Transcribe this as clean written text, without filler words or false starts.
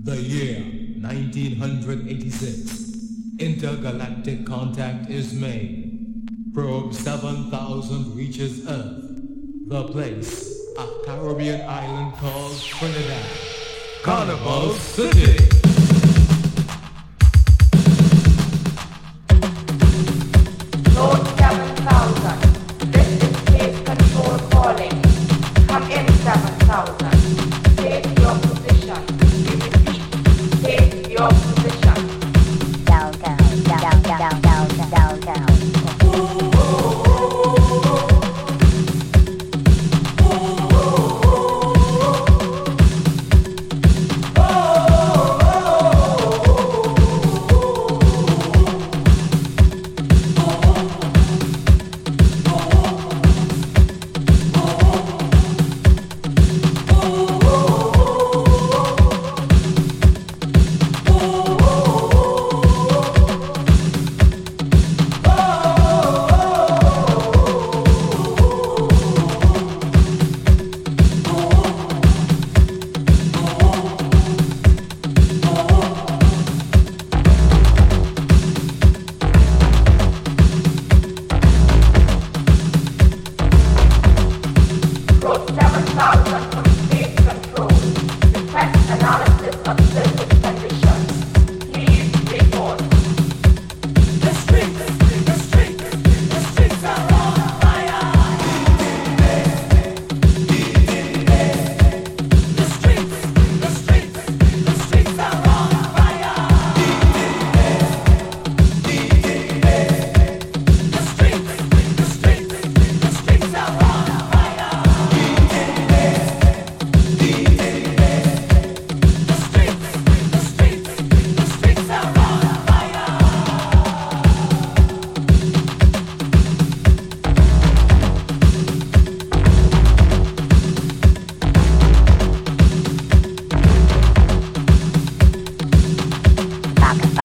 The year 1986. Intergalactic contact is made. Probe 7000 reaches Earth. The place, a Caribbean island called Trinidad. Carnival City. Road 7000. This is Space Control calling. Come in 7000. Take your position. We repeat. Take your position. Down, down, down, down, down, down, down. Road 7000 from Space Control. Request acknowledgement.